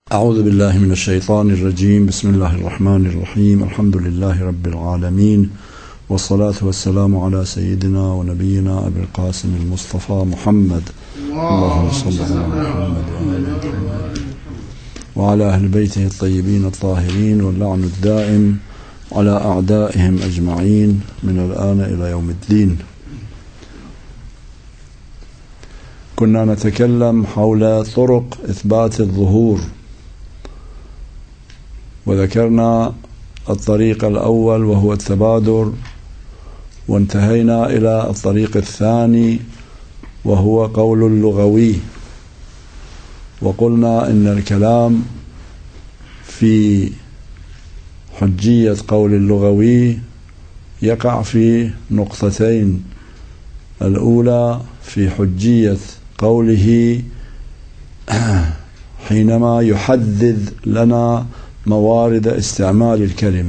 أعوذ بالله من الشيطان الرجيم. بسم الله الرحمن الرحيم. الحمد لله رب العالمين، والصلاة والسلام على سيدنا ونبينا أبي القاسم المصطفى محمد. اللهم صل على محمد وعلى أهل بيته الطيبين الطاهرين، واللعن الدائم على أعدائهم أجمعين من الآن إلى يوم الدين. كنا نتكلم حول طرق إثبات الظهور، وذكرنا الطريق الأول وهو التبادر، وانتهينا إلى الطريق الثاني وهو قول اللغوي، وقلنا إن الكلام في حجية قول اللغوي يقع في نقطتين. الأولى في حجية قوله حينما يحدد لنا موارد استعمال الكلمة،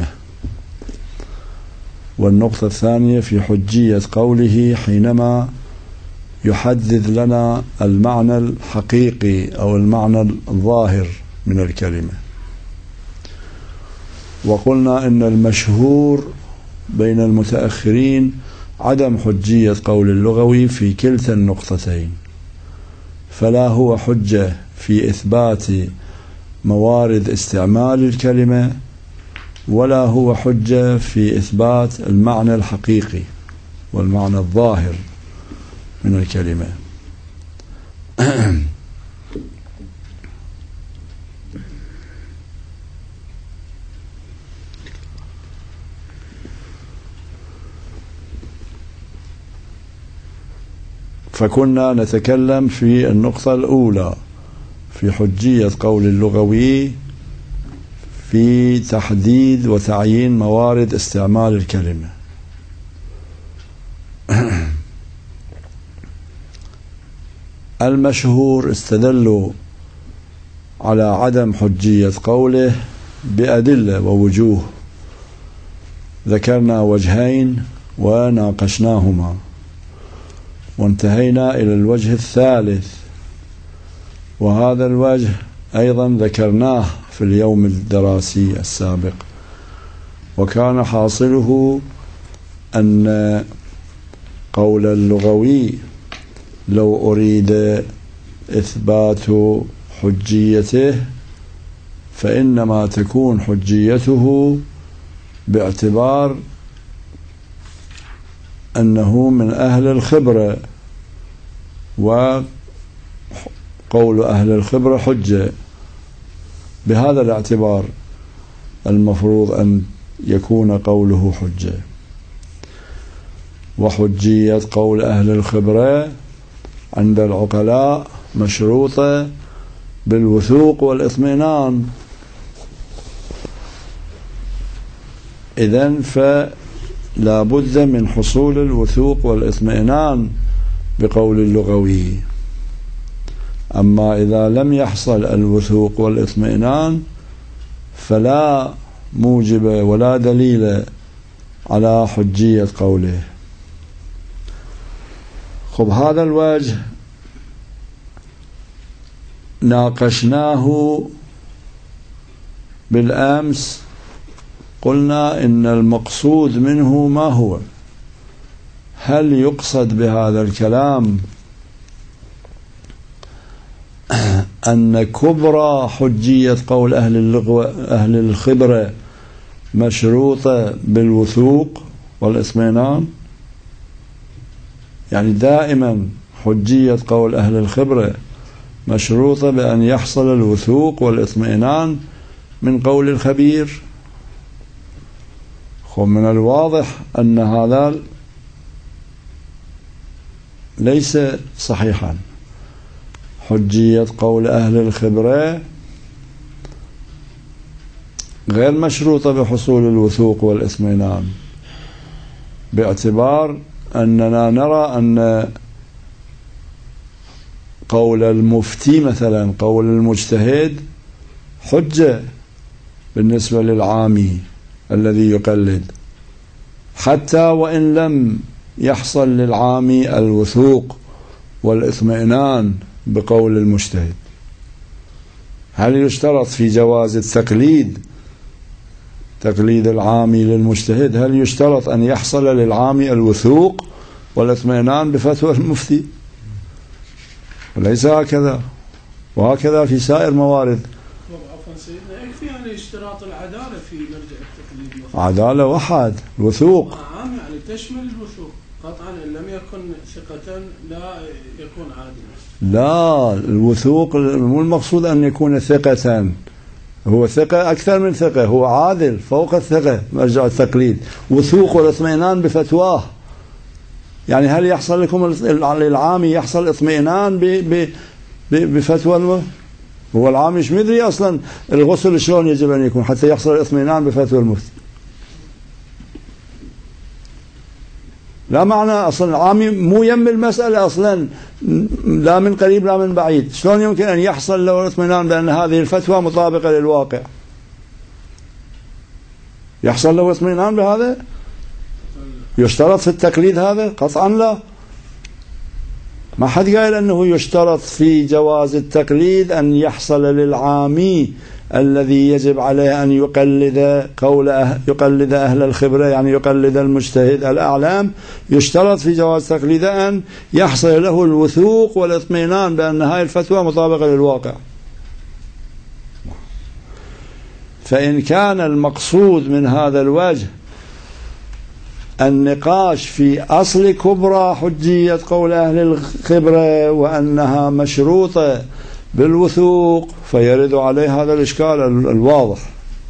والنقطة الثانية في حجية قوله حينما يحدد لنا المعنى الحقيقي أو المعنى الظاهر من الكلمة. وقلنا إن المشهور بين المتأخرين عدم حجية قول اللغوي في كلتا النقطتين، فلا هو حجة في إثبات موارد استعمال الكلمة، ولا هو حجة في إثبات المعنى الحقيقي والمعنى الظاهر من الكلمة. فكنا نتكلم في النقطة الأولى في حجية قول اللغوي في تحديد وتعيين موارد استعمال الكلمة. المشهور استدلوا على عدم حجية قوله بأدلة ووجوه، ذكرنا وجهين وناقشناهما، وانتهينا إلى الوجه الثالث، وهذا الوجه أيضا ذكرناه في اليوم الدراسي السابق، وكان حاصله أن قول اللغوي لو أريد إثبات حجيته فإنما تكون حجيته باعتبار أنه من أهل الخبرة، وقول أهل الخبرة حجة. بهذا الاعتبار المفروض أن يكون قوله حجة. وحجية قول أهل الخبرة عند العقلاء مشروطة بالوثوق والإطمئنان. إذن فلا بد من حصول الوثوق والإطمئنان بقول اللغوي. أما إذا لم يحصل الوثوق والإطمئنان فلا موجب ولا دليل على حجية قوله. خب، هذا الوجه ناقشناه بالأمس. قلنا إن المقصود منه ما هو؟ هل يقصد بهذا الكلام أن كبرى حجية قول أهل الخبرة مشروطة بالوثوق والإطمئنان؟ يعني دائما حجية قول أهل الخبرة مشروطة بأن يحصل الوثوق والإطمئنان من قول الخبير؟ ومن الواضح أن هذا ليس صحيحا. حجية قول أهل الخبرة غير مشروطة بحصول الوثوق والإطمئنان، باعتبار أننا نرى أن قول المفتي مثلا، قول المجتهد، حجة بالنسبة للعامي الذي يقلد، حتى وإن لم يحصل للعامي الوثوق والإطمئنان بقول المجتهد. هل يشترط في جواز التقليد، تقليد العامي للمجتهد، هل يشترط أن يحصل للعامي الوثوق والاطمئنان بفتوى المفتي؟ وليس هكذا، وهكذا في سائر موارد. عفوا سيدنا، يكفي يعني اشتراط العدالة في مرجع التقليد؟ عدالة وحد، الوثوق عام يعني تشمل الوثوق قطعا، إن لم يكن ثقة لا يكون عادلا. لا، الوثوق مو المقصود أن يكون ثقة، هو ثقة أكثر من ثقة، هو عادل فوق الثقة مرجع التقليد. وثوق والاطمئنان بفتواه، يعني هل يحصل لكم للعامي يحصل اطمئنان بفتوى هو العامي مش مدري أصلا الغسل شلون يجب أن يكون حتى يحصل الاطمئنان بفتوى المفتي؟ لا معنى أصلا العامي مو يم المسألة أصلا، لا من قريب لا من بعيد، شلون يمكن أن يحصل له الاطمئنان بأن هذه الفتوى مطابقة للواقع؟ يحصل له اطمئنان بهذا؟ يشترط في التقليد هذا؟ قطعا لا. ما حد قال أنه يشترط في جواز التقليد أن يحصل للعامي الذي يجب عليه أن يقلد يقلد أهل الخبرة، يعني يقلد المجتهد الأعلام، يشترط في جواز تقليده أن يحصل له الوثوق والاطمئنان بأن هذه الفتوى مطابقة للواقع. فإن كان المقصود من هذا الوجه النقاش في أصل كبرى حجية قول أهل الخبرة وأنها مشروطة بالوثوق، فيرد عليه هذا الإشكال الواضح.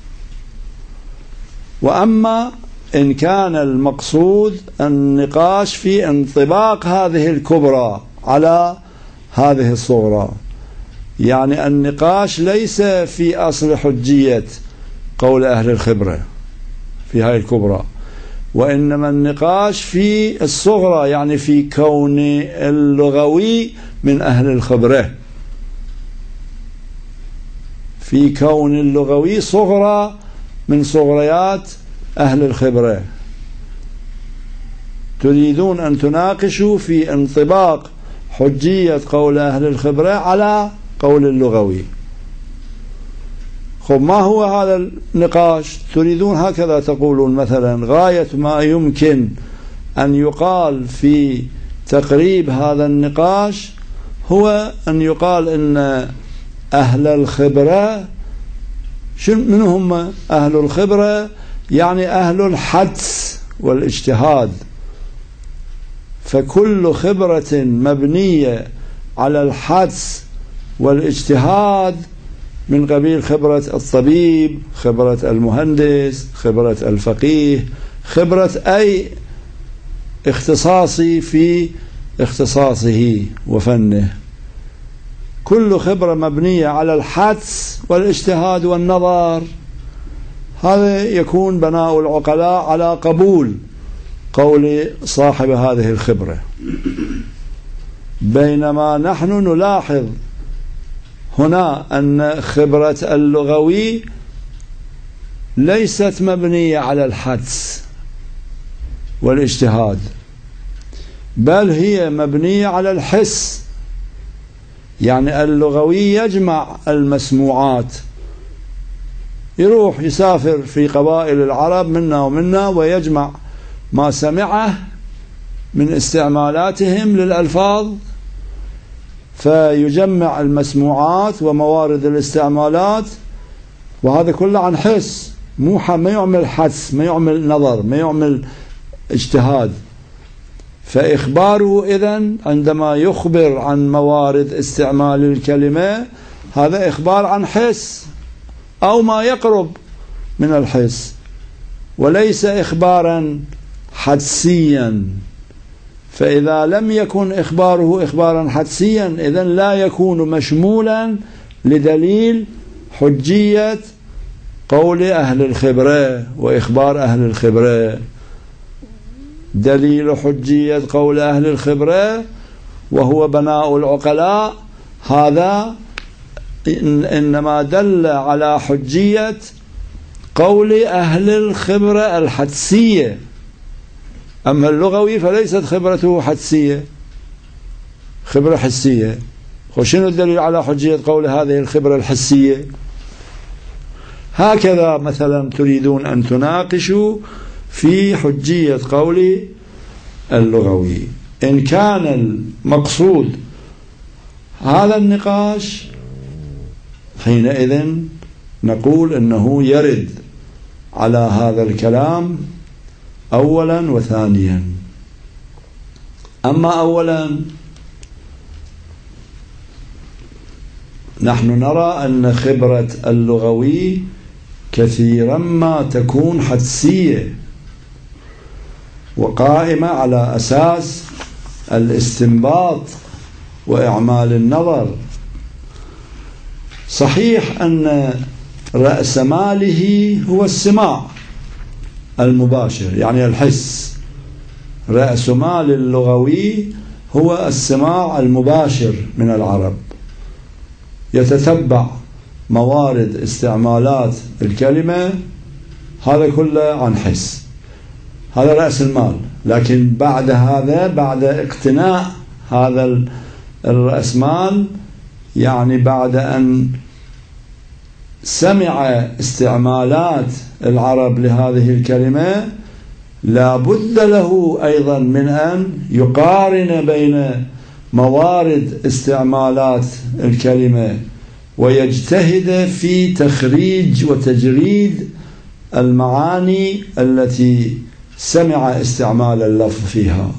وأما إن كان المقصود النقاش في انطباق هذه الكبرى على هذه الصغرى، يعني النقاش ليس في أصل حجية قول أهل الخبرة في هذه الكبرى، وإنما النقاش في الصغرى، يعني في كون اللغوي من أهل الخبرة، في كون اللغوي صغرى من صغريات أهل الخبرة. تريدون أن تناقشوا في انطباق حجية قول أهل الخبرة على قول اللغوي. خب ما هو هذا النقاش؟ تريدون هكذا تقولون مثلا غاية ما يمكن أن يقال في تقريب هذا النقاش هو أن يقال إن أهل الخبرة، من هم أهل الخبرة؟ يعني أهل الحدس والاجتهاد، فكل خبرة مبنية على الحدس والاجتهاد من قبيل خبرة الطبيب، خبرة المهندس، خبرة الفقيه، خبرة أي اختصاصي في اختصاصه وفنه، كل خبرة مبنية على الحدس والاجتهاد والنظر، هذا يكون بناء العقلاء على قبول قول صاحب هذه الخبرة. بينما نحن نلاحظ هنا أن خبرة اللغوي ليست مبنية على الحدس والاجتهاد، بل هي مبنية على الحس. يعني اللغوي يجمع المسموعات، يروح يسافر في قبائل العرب منا ومنا ويجمع ما سمعه من استعمالاتهم للألفاظ، فيجمع المسموعات وموارد الاستعمالات، وهذا كله عن حس، ما يعمل حدس، ما يعمل نظر، ما يعمل اجتهاد. فإخباره إذن عندما يخبر عن موارد استعمال الكلمة هذا إخبار عن حس أو ما يقرب من الحس، وليس إخبارا حدسيا. فإذا لم يكن إخباره إخبارا حدسيا إذن لا يكون مشمولا لدليل حجية قول أهل الخبرة وإخبار أهل الخبرة. دليل حجية قول أهل الخبرة وهو بناء العقلاء هذا إنما دل على حجية قول أهل الخبرة الحدسية، أما اللغوي فليست خبرته حدسية، خبرة حسية. وشنو الدليل على حجية قول هذه الخبرة الحسية؟ هكذا مثلا تريدون أن تناقشوا في حجية قول اللغوي. إن كان المقصود هذا النقاش حينئذ نقول إنه يرد على هذا الكلام أولا وثانيا. أما أولا نحن نرى أن خبرة اللغوي كثيرا ما تكون حدسية وقائمة على أساس الاستنباط وإعمال النظر. صحيح أن رأس ماله هو السماع المباشر، يعني الحس. رأس مال اللغوي هو السماع المباشر من العرب، يتتبع موارد استعمالات الكلمة، هذا كله عن حس، هذا رأس المال. لكن بعد هذا، بعد اقتناء هذا الرأس مال، يعني بعد أن سمع استعمالات العرب لهذه الكلمة، لا بد له أيضا من أن يقارن بين موارد استعمالات الكلمة ويجتهد في تخريج وتجريد المعاني التي سمع استعمال اللفظ فيها.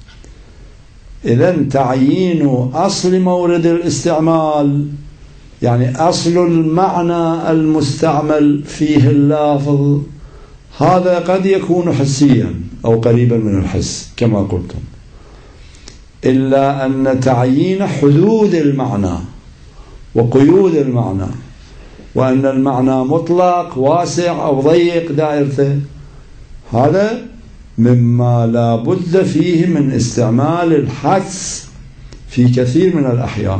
إذن تعيين أصل مورد الاستعمال، يعني أصل المعنى المستعمل فيه اللفظ، هذا قد يكون حسيا أو قريبا من الحس كما قلتم، إلا أن تعيين حدود المعنى وقيود المعنى، وأن المعنى مطلق واسع أو ضيق دائرته، هذا مما لا بد فيه من استعمال الحدس في كثير من الأحيان.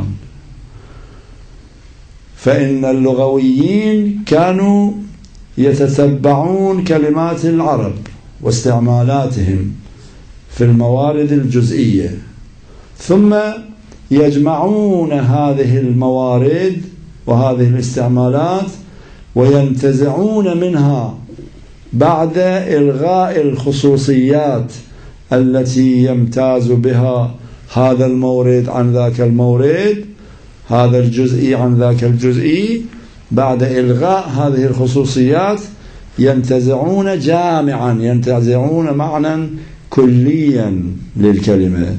فإن اللغويين كانوا يتتبعون كلمات العرب واستعمالاتهم في الموارد الجزئية، ثم يجمعون هذه الموارد وهذه الاستعمالات وينتزعون منها بعد إلغاء الخصوصيات التي يمتاز بها هذا المورد عن ذاك المورد، هذا الجزئي عن ذاك الجزئي. بعد إلغاء هذه الخصوصيات ينتزعون جامعا، ينتزعون معنى كليا للكلمة،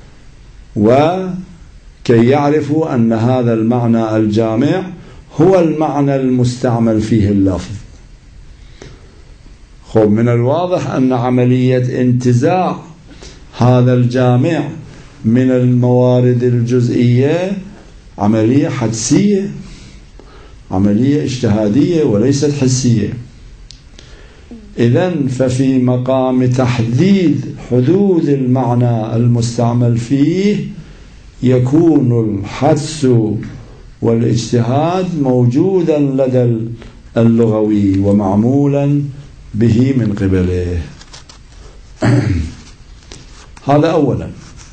وكي يعرفوا أن هذا المعنى الجامع هو المعنى المستعمل فيه اللفظ. خب، من الواضح أن عملية انتزاع هذا الجامع من الموارد الجزئية عملية حدسية، عملية اجتهادية وليست حسية. إذن ففي مقام تحديد حدود المعنى المستعمل فيه يكون الحدس والاجتهاد موجودا لدى اللغوي ومعمولا به من قبله. هذا أولا.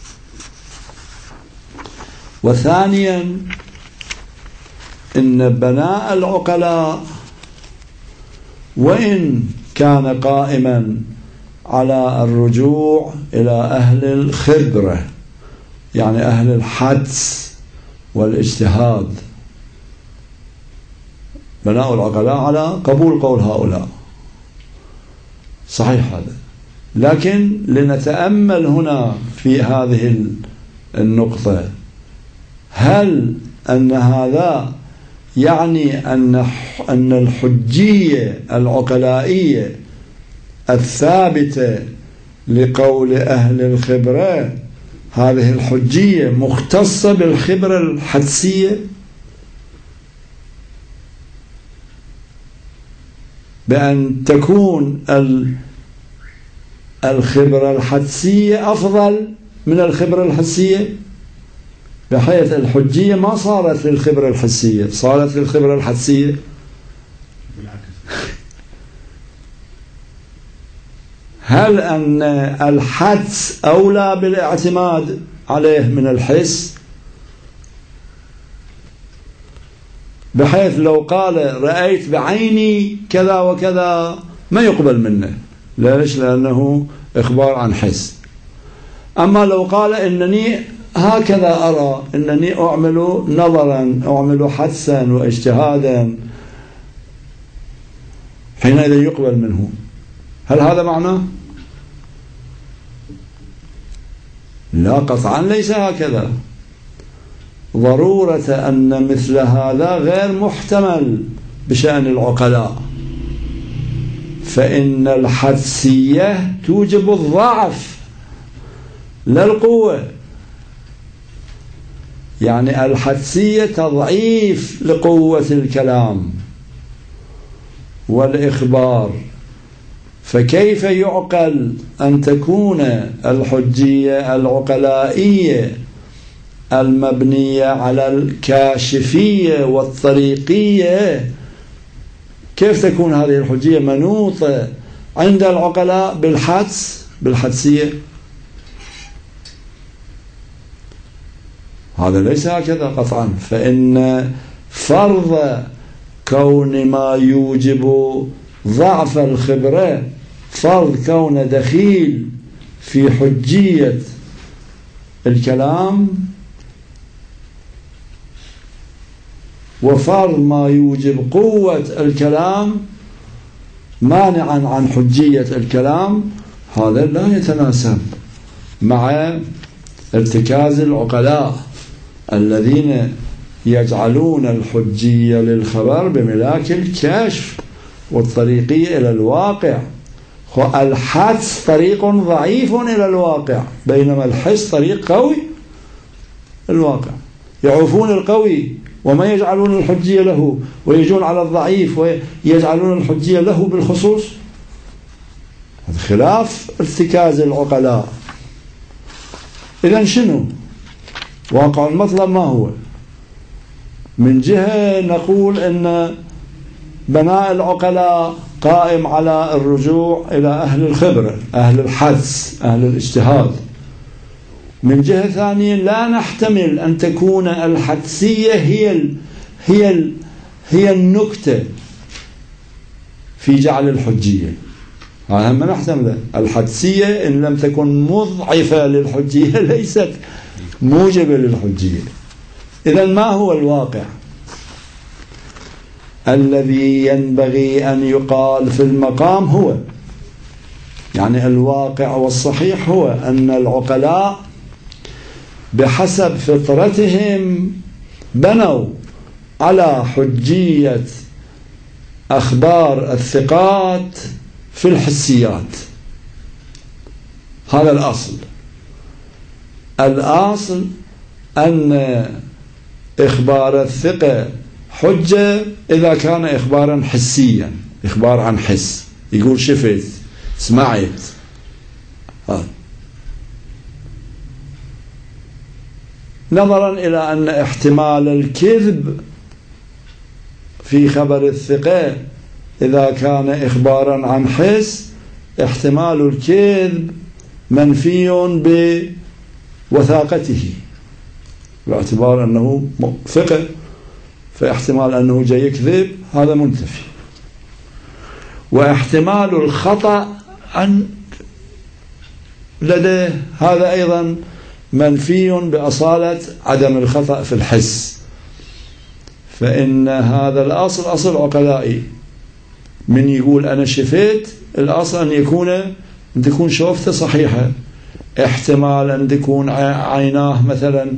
وثانيا، إن بناء العقلاء وإن كان قائما على الرجوع إلى أهل الخبرة، يعني أهل الحدس والاجتهاد، بناء العقلاء على قبول قول هؤلاء، صحيح هذا. لكن لنتأمل هنا في هذه النقطة، هل أن هذا يعني أن الحجية العقلائية الثابتة لقول أهل الخبرة، هذه الحجية مختصة بالخبرة الحدسية، بأن تكون الخبرة الحدسية أفضل من الخبرة الحسية، بحيث الحجية ما صارت للخبرة الحسية، صارت للخبرة الحدسية. هل أن الحدس أولى بالاعتماد عليه من الحس؟ بحيث لو قال رأيت بعيني كذا وكذا ما يقبل منه. ليش؟ لأنه إخبار عن حس. أما لو قال إنني هكذا أرى، إنني أعمل نظرا، أعمل حدسا واجتهادا، حينئذ يقبل منه. هل هذا معناه؟ لا، قطعا ليس هكذا. ضرورة أن مثل هذا غير محتمل بشأن العقلاء، فإن الحدسية توجب الضعف لا القوة. يعني الحدسية تضعيف لقوة الكلام والإخبار، فكيف يعقل أن تكون الحجية العقلائية المبنية على الكاشفية والطريقية، كيف تكون هذه الحجية منوطة عند العقلاء بالحدسية؟ هذا ليس هكذا قطعا. فإن فرض كون ما يوجب ضعف الخبرة، فرض كون دخيل في حجية الكلام، وفرض ما يوجب قوة الكلام مانعا عن حجية الكلام، هذا لا يتناسب مع ارتكاز العقلاء الذين يجعلون الحجية للخبر بملاك الكشف والطريقية إلى الواقع. الحدس طريق ضعيف إلى الواقع، بينما الحس طريق قوي الواقع. يعوفون القوي وما يجعلون الحجية له، ويجون على الضعيف ويجعلون الحجية له بالخصوص. هذا خلاف ارتكاز العقلاء. إذن شنو واقع المطلب؟ ما هو؟ من جهة نقول أن بناء العقلاء قائم على الرجوع إلى أهل الخبرة، أهل الحدس، أهل الاجتهاد. من جهة ثانية لا نحتمل أن تكون الحدسية هي النكتة في جعل الحجية. هذا ما نحتمل. الحدسية إن لم تكن مضعفة للحجية ليست موجبة للحجية. إذن ما هو الواقع الذي ينبغي أن يقال في المقام؟ هو يعني الواقع والصحيح هو أن العقلاء بحسب فطرتهم بنوا على حجية أخبار الثقات في الحسيات. هذا الأصل. الأصل أن إخبار الثقة حجة إذا كان إخبارا حسيا، إخبار عن حس، يقول شفت، سمعت. نظرا إلى أن احتمال الكذب في خبر الثقة إذا كان إخبارا عن حس، احتمال الكذب منفي بوثاقته، باعتبار أنه ثقة، فاحتمال أنه جاي يكذب هذا منتفي. واحتمال الخطأ عن لديه هذا أيضا منفي بأصالة عدم الخطأ في الحس. فإن هذا الأصل أصل عقلائي. من يقول أنا شفيت، الأصل أن تكون شوفته صحيحة. احتمال أن تكون عيناه مثلا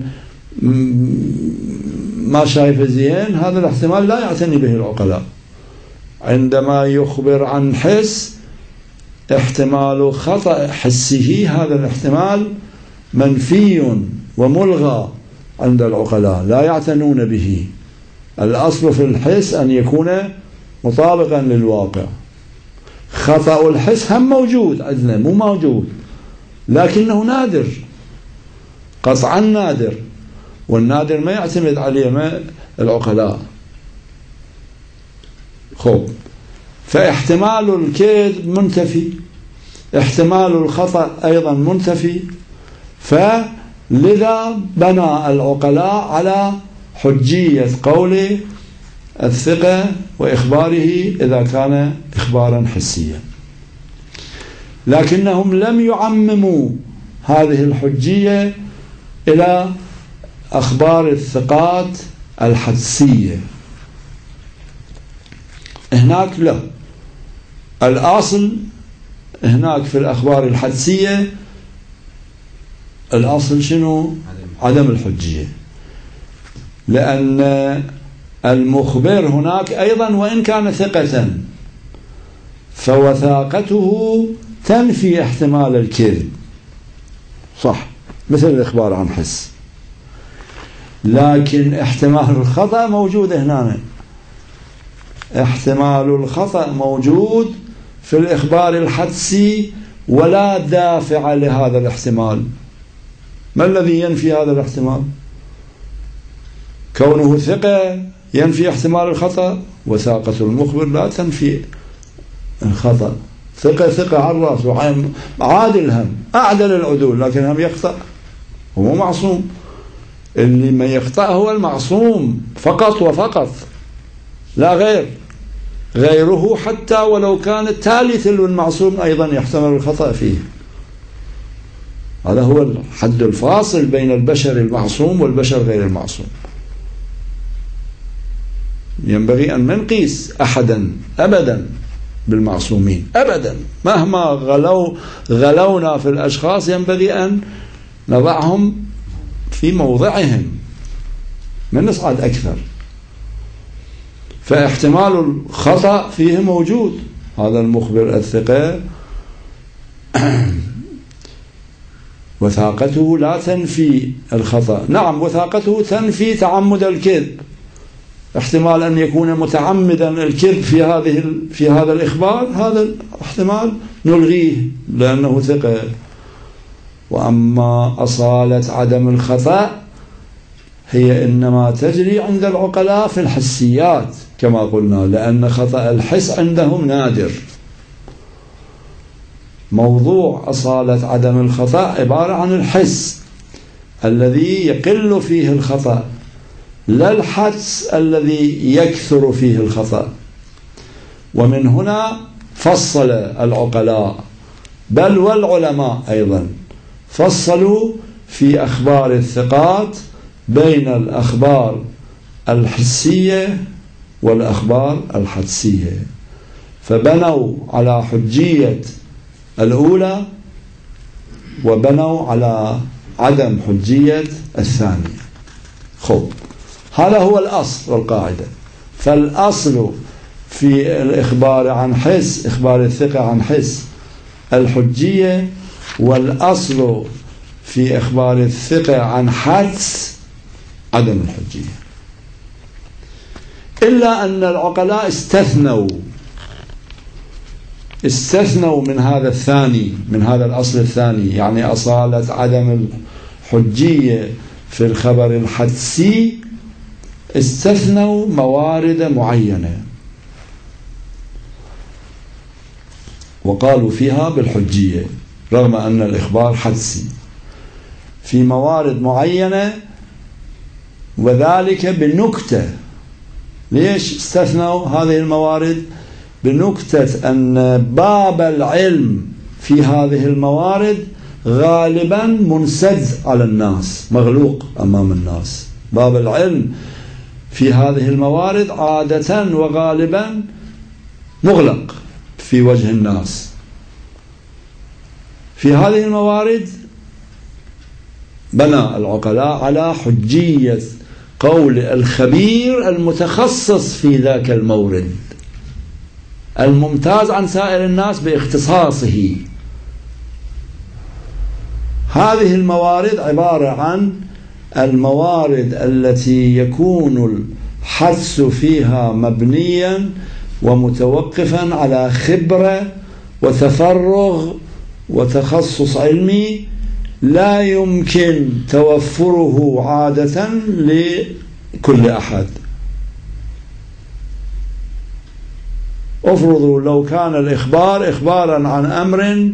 ما شايفه زين، هذا الاحتمال لا يعتني به العقلاء. عندما يخبر عن حس، احتمال خطأ حسه هذا الاحتمال منفي وملغى عند العقلاء، لا يعتنون به. الأصل في الحس أن يكون مطابقا للواقع. خطأ الحس هم موجود عندنا، مو موجود، لكنه نادر، قطعا نادر، والنادر ما يعتمد عليه العقلاء. خب، فاحتمال الكذب منتفي، احتمال الخطأ أيضا منتفي، فلذا بنى العقلاء على حجية قول الثقة وإخباره إذا كان إخبارا حسيا، لكنهم لم يعمموا هذه الحجية إلى أخبار الثقات الحدسية. هناك لا، الأصل هناك في الأخبار الحدسية الأصل شنو؟ عدم الحجية، لأن المخبر هناك أيضا وإن كان ثقة فوثاقته تنفي احتمال الكذب، صح، مثل الإخبار عن حس، لكن احتمال الخطأ موجود هنا. احتمال الخطأ موجود في الإخبار الحدسي ولا دافع لهذا الاحتمال. ما الذي ينفي هذا الاحتمال؟ كونه ثقة ينفي احتمال الخطأ، وثاقة المخبر لا تنفي الخطأ. ثقة على الرأس وعين، عادل، هم أعدل العدول، لكن هم يخطأ، هو معصوم. اللي ما يخطأ هو المعصوم فقط وفقط، لا غير. غيره حتى ولو كان التالي تلو المعصوم أيضا يحتمل الخطأ فيه. هذا هو الحد الفاصل بين البشر المعصوم والبشر غير المعصوم. ينبغي أن ما نقيس أحدا أبدا بالمعصومين أبدا، مهما غلونا في الأشخاص ينبغي أن نضعهم في موضعهم، من نصعد أكثر. فاحتمال الخطأ فيه موجود. هذا المخبر الثقة وثاقته لا تنفي الخطأ، نعم وثاقته تنفي تعمد الكذب، احتمال أن يكون متعمدا الكذب في هذا الإخبار، هذا احتمال نلغيه لأنه ثقة. وأما أصالة عدم الخطأ هي إنما تجري عند العقلاء في الحسيات كما قلنا، لأن خطأ الحس عندهم نادر. موضوع أصالة عدم الخطأ عبارة عن الحس الذي يقل فيه الخطأ، لا الحدس الذي يكثر فيه الخطأ. ومن هنا فصل العقلاء بل والعلماء أيضا فصلوا في أخبار الثقات بين الأخبار الحسية والأخبار الحدسية، فبنوا على حجية الأولى وبنوا على عدم حجية الثانية. خب، هذا هو الأصل والقاعدة. فالأصل في الإخبار عن حس، إخبار الثقة عن حس، الحجية، والأصل في إخبار الثقة عن حدس عدم الحجية. إلا أن العقلاء استثنوا من هذا الثاني، من هذا الأصل الثاني، يعني أصالة عدم الحجية في الخبر الحدسي، استثنوا موارد معينة وقالوا فيها بالحجية رغم أن الإخبار حدسي، في موارد معينة، وذلك بنكتة. ليش استثنوا هذه الموارد؟ بنكتة أن باب العلم في هذه الموارد غالبا منسد على الناس، مغلوق أمام الناس. باب العلم في هذه الموارد عادة وغالبا مغلق في وجه الناس. في هذه الموارد بنى العقلاء على حجية قول الخبير المتخصص في ذاك المورد، الممتاز عن سائر الناس باختصاصه. هذه الموارد عبارة عن الموارد التي يكون الحدس فيها مبنيا ومتوقفا على خبرة وتفرغ وتخصص علمي لا يمكن توفره عادة لكل أحد. افرضوا لو كان الإخبار إخبارا عن أمر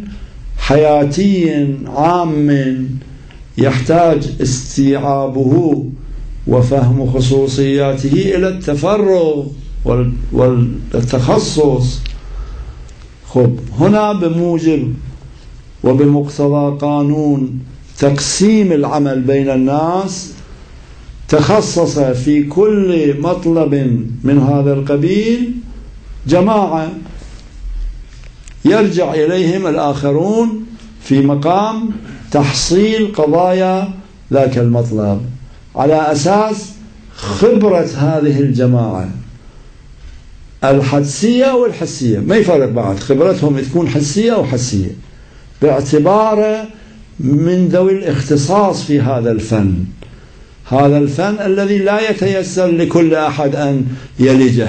حياتي عام يحتاج استيعابه وفهم خصوصياته إلى التفرغ والتخصص. خب هنا بموجب وبمقتضى قانون تقسيم العمل بين الناس تخصص في كل مطلب من هذا القبيل جماعة يرجع إليهم الآخرون في مقام تحصيل قضايا ذاك المطلب على أساس خبرة هذه الجماعة الحدسية والحسية. ما يفرق بعد، خبرتهم تكون حسية أو حسية باعتباره من ذوي الاختصاص في هذا الفن، هذا الفن الذي لا يتيسر لكل أحد أن يلجه.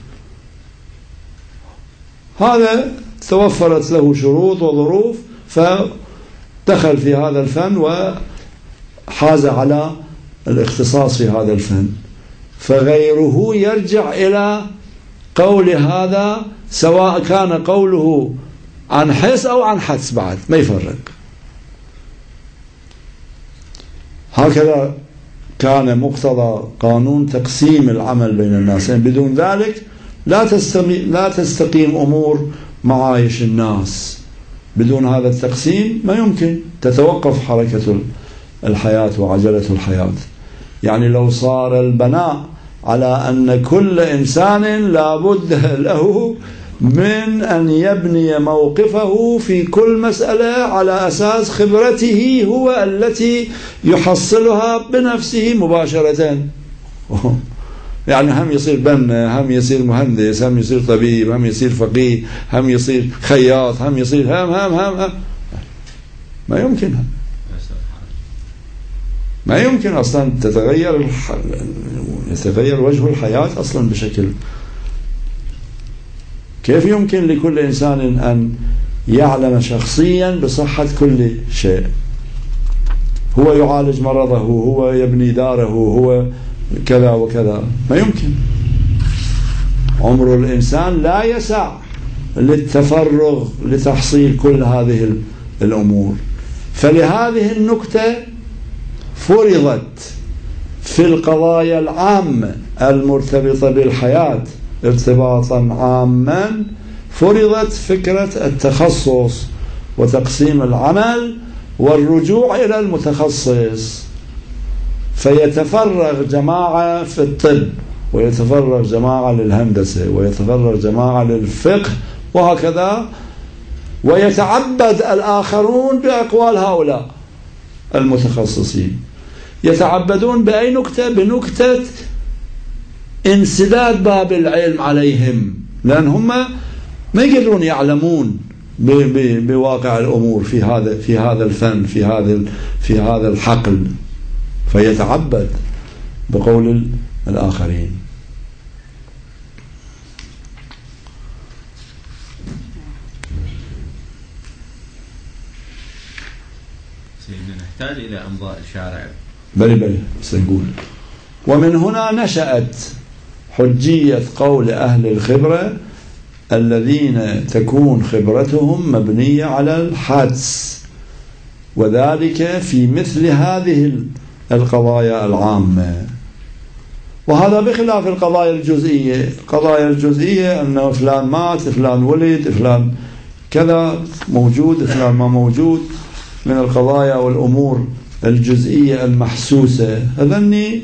هذا توفرت له شروط وظروف فدخل في هذا الفن وحاز على الاختصاص في هذا الفن، فغيره يرجع إلى قول هذا سواء كان قوله عن حس أو عن حدس، بعد ما يفرق. هكذا كان مقتضى قانون تقسيم العمل بين الناس، يعني بدون ذلك لا تستقيم أمور معايش الناس. بدون هذا التقسيم ما يمكن تتوقف حركة الحياة وعجلة الحياة. يعني لو صار البناء على أن كل إنسان لابد له من أن يبني موقفه في كل مسألة على أساس خبرته هو التي يحصلها بنفسه مباشرة، يعني هم يصير بنا، هم يصير مهندس، هم يصير طبيب، هم يصير فقيه، هم يصير خياط، هم يصير هم ما يمكن، ما يمكن أصلا يتغير وجه الحياة أصلا بشكل. كيف يمكن لكل إنسان أن يعلم شخصيا بصحة كل شيء؟ هو يعالج مرضه، هو يبني داره، هو كذا وكذا، ما يمكن. عمر الإنسان لا يسع للتفرغ لتحصيل كل هذه الأمور. فلهذه النكتة فرضت في القضايا العامة المرتبطة بالحياة ارتباطا عاما، فرضت فكرة التخصص وتقسيم العمل والرجوع إلى المتخصص، فيتفرغ جماعة في الطب، ويتفرغ جماعة للهندسة، ويتفرغ جماعة للفقه، وهكذا، ويتعبد الآخرون بأقوال هؤلاء المتخصصين. يتعبدون بأي نكتة؟ بنكتة انسداد باب العلم عليهم، لأن هم ما يقدرون يعلمون بواقع الأمور في هذا الفن، في هذا الحقل، فيتعبد بقول الآخرين. نحتاج إلى أمضاء الشارع. بلي سنقول. ومن هنا نشأت حجية قول أهل الخبرة الذين تكون خبرتهم مبنية على الحدس، وذلك في مثل هذه القضايا العامة. وهذا بخلاف القضايا الجزئية. القضايا الجزئية أنه فلان مات، فلان ولد، فلان كذا موجود، فلان ما موجود، من القضايا والأمور الجزئية المحسوسة، هذني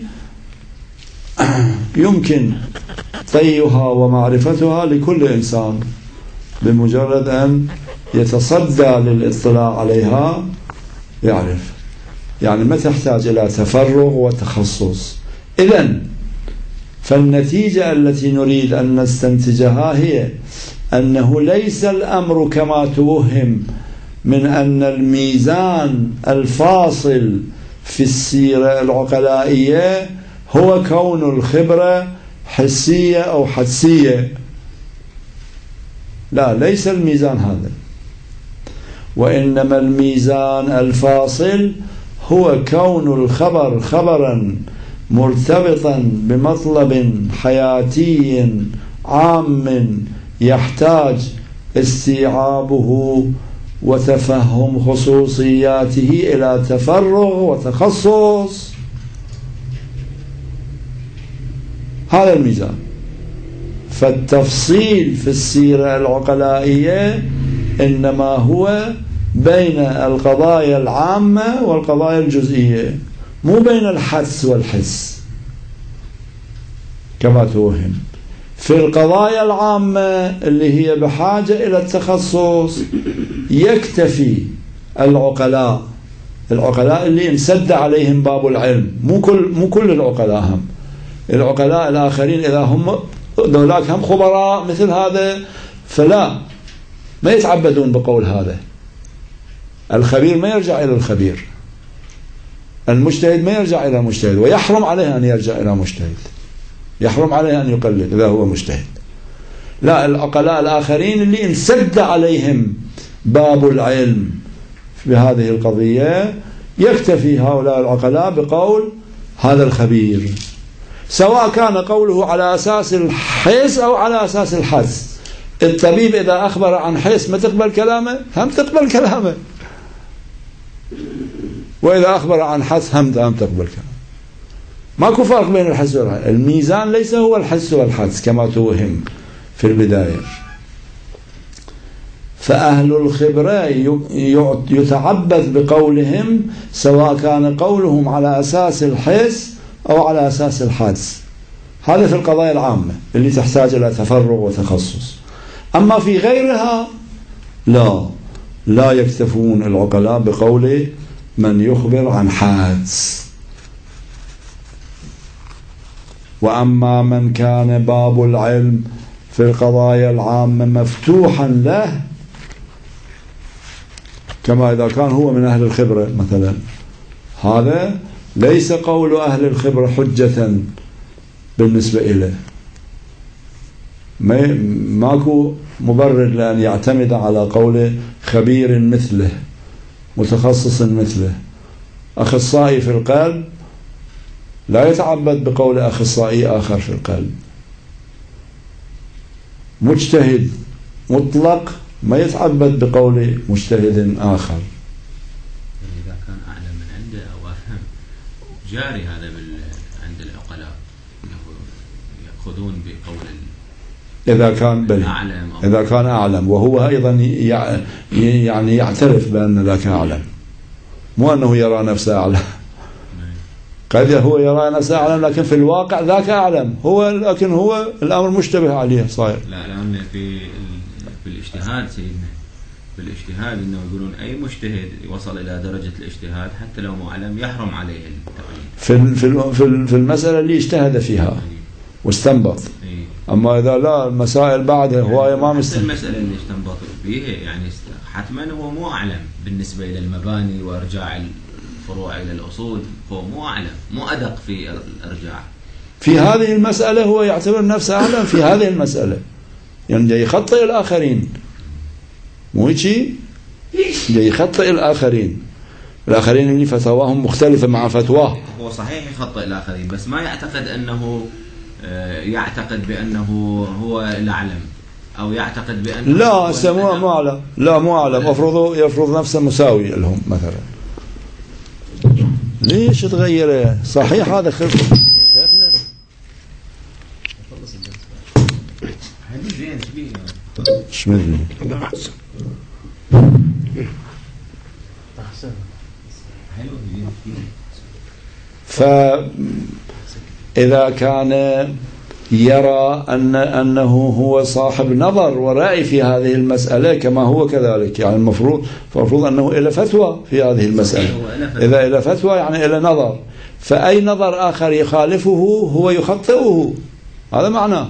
يمكن طيها ومعرفتها لكل إنسان بمجرد أن يتصدى للاطلاع عليها يعرف. يعني ما تحتاج إلى تفرغ وتخصص. إذن فالنتيجة التي نريد أن نستنتجها هي أنه ليس الأمر كما توهم من أن الميزان الفاصل في السيرة العقلائية هو كون الخبرة حسية أو حدسية. لا، ليس الميزان هذا، وإنما الميزان الفاصل هو كون الخبر خبرا مرتبطا بمطلب حياتي عام يحتاج استيعابه وتفهم خصوصياته إلى تفرغ وتخصص. هذا الميزان. فالتفصيل في السيرة العقلائية إنما هو بين القضايا العامة والقضايا الجزئية، مو بين الحدس والحس كما توهم. في القضايا العامة اللي هي بحاجة إلى التخصص يكتفي العقلاء اللي انسد عليهم باب العلم، مو كل العقلاء، هم العقلاء الآخرين إذا هم دولاك هم خبراء مثل هذا فلا ما يتعبدون بقول هذا. الخبير ما يرجع إلى الخبير، المجتهد ما يرجع إلى مجتهد، ويحرم عليه أن يرجع إلى مجتهد، يحرم عليه أن يقلد إذا هو مجتهد. لا، العقلاء الآخرين اللي انسد عليهم باب العلم بهذه القضية يكتفي هؤلاء العقلاء بقول هذا الخبير، سواء كان قوله على أساس الحس أو على أساس الحدس. الطبيب إذا أخبر عن حس ما تقبل كلامه، هم تقبل كلامه، وإذا أخبر عن حدس هم تقبل كلامه. ماكو فرق بين الحس والحدس. الميزان ليس هو الحس والحدس كما توهم في البداية. فأهل الخبرة يتعبث بقولهم سواء كان قولهم على أساس الحس أو على أساس الحدس. هذا في القضايا العامة اللي تحتاج إلى تفرغ وتخصص. أما في غيرها لا يكتفون العقلاء بقول من يخبر عن حادث. وأما من كان باب العلم في القضايا العامة مفتوحا له، كما إذا كان هو من أهل الخبرة مثلا، هذا ليس قول أهل الخبرة حجة بالنسبة إليه، ماكو مبرر لأن يعتمد على قول خبير مثله، متخصص مثله. أخصائي في القلب لا يتعبد بقول أخصائي آخر في القلب. مجتهد مطلق ما يتعبد بقول مجتهد آخر. إذا كان أعلم من عنده أو أفهم جاري هذا عند العقلاء يأخذون بقول إذا كان أعلم وهو أيضا يعني يعترف بأن ذاك أعلم، مو أنه يرى نفسه أعلم. قد هو يرى نفسه أعلم لكن في الواقع ذاك أعلم لكن هو الأمر مشتبه عليه صاير. لا، لأن في الاجتهاد سيدنا، في الاجتهاد إنه يقولون أي مجتهد وصل إلى درجة الاجتهاد حتى لو معلم يحرم عليه التقليد في المسألة اللي اجتهد فيها واستنبط. أما إذا لا المسائل بعدها هواية ما مستنبط. المسألة اللي استنبط فيها يعني حتما هو مو أعلم بالنسبة إلى المباني وإرجاع الفروع إلى الأصول، هو مو أعلم، مو أدق في الإرجاع. في هذه المسألة هو يعتبر نفسه أعلم في هذه المسألة، يعني جاي يخطئ الآخرين، مو هيك جاي يخطئ الآخرين اللي فتواهم مختلفة مع فتواه. هو صحيح يخطئ الآخرين بس ما يعتقد أنه يعتقد بأنه هو الأعلم أو يعتقد بأنه مو أعلم. لا مو أعلم، يفرض نفسه مساوي لهم مثلا. ليش تغيره؟ صحيح هذا خلق شيخنا شمدني فإذا كان يرى أنه هو صاحب نظر ورأي في هذه المسألة كما هو كذلك، يعني المفروض أنه إلى فتوى في هذه المسألة. إذا إلى فتوى يعني إلى نظر، فأي نظر آخر يخالفه هو يخطئه. هذا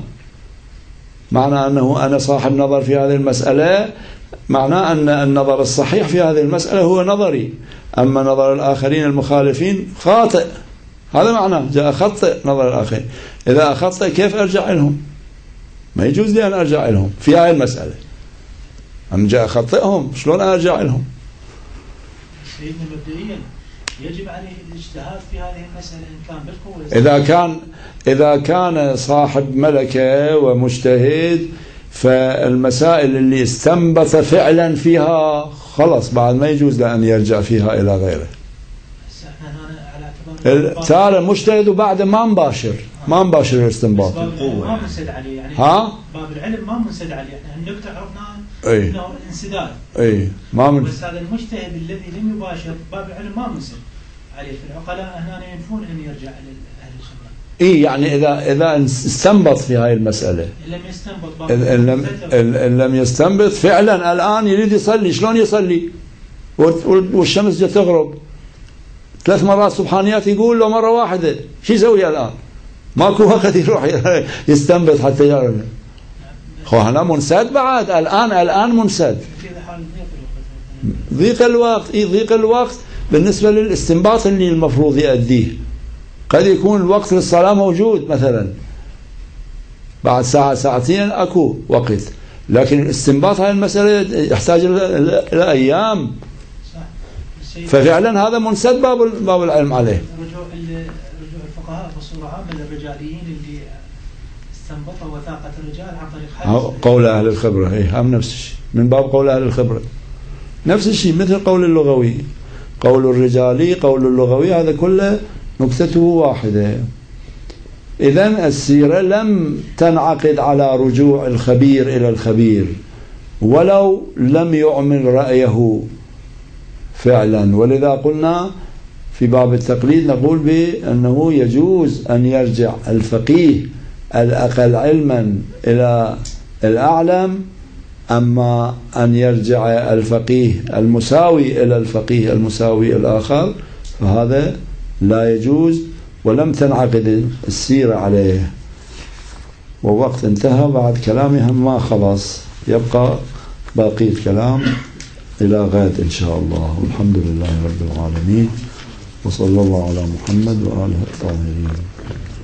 معنى أنه أنا صاحب نظر في هذه المسألة، معناه أن النظر الصحيح في هذه المسألة هو نظري، أما نظر الآخرين المخالفين خاطئ. هذا معناه جاء أخطئ نظر الآخرين. إذا أخطئ كيف أرجع لهم؟ ما يجوز لي أن أرجع لهم في هذه المسألة. أنا جاء أخطئهم شلون أرجع لهم؟ سيدنا مبدئيا يجب عليه الاجتهاد في هذه المسألة إن كان بالقوة. إذا كان صاحب ملكة ومجتهد فالمسائل اللي استنبط فعلا فيها خلص بعد ما يجوز له أن يرجع فيها إلى غيره. أنا على اعتبار صار مجتهد وبعد ما مباشر الاستنباط. باب العلم ما منسد عليه يعني. باب العلم ما منسد عليه، يعني النكتة عرفناها انه انسداد. ما من. بس هذا المجتهد الذي لم يباشر باب العلم ما منسد عليه. في العقلاء هنا ينفون ان يرجع لأهل الخبرة. يعني اذا استنبط في هاي المسألة. لم يستنبط إن لم يستنبط فعلا الآن يريد يصلي، شلون يصلي؟ والشمس جت تغرب 3 مرات سبحانيات يقول له مرة واحدة، شو يسوي الآن؟ ماكو وقت يروح يستنبط حتى يعرف. هنا منسد بعد الآن منسد. ضيق الوقت بالنسبة للاستنباط اللي المفروض يؤديه. قد يكون الوقت للصلاة موجود مثلا بعد ساعة ساعتين أكو وقت، لكن الاستنباط هاي المسألة يحتاج إلى أيام. ففعلا هذا منسد باب العلم عليه. رجوع الفقهاء بصورة عامة للرجاليين اللي استنبطوا وثاقة الرجال عن طريق حديث قول أهل الخبرة. هم نفس الشيء من باب قول أهل الخبرة، نفس الشيء مثل قول اللغوي. قول الرجالي قول اللغوي هذا كله نكتته واحدة. إذن السيرة لم تنعقد على رجوع الخبير إلى الخبير ولو لم يعمل رأيه فعلا. ولذا قلنا في باب التقليد نقول بأنه يجوز أن يرجع الفقيه الأقل علما إلى الأعلم، أما أن يرجع الفقيه المساوي إلى الفقيه المساوي الآخر فهذا لا يجوز، ولم تنعقد السيرة عليه. ووقت انتهى بعد كلامهم ما خلاص، يبقى باقي الكلام إلى غد إن شاء الله. والحمد لله رب العالمين، وصلى الله على محمد وآله الطاهرين.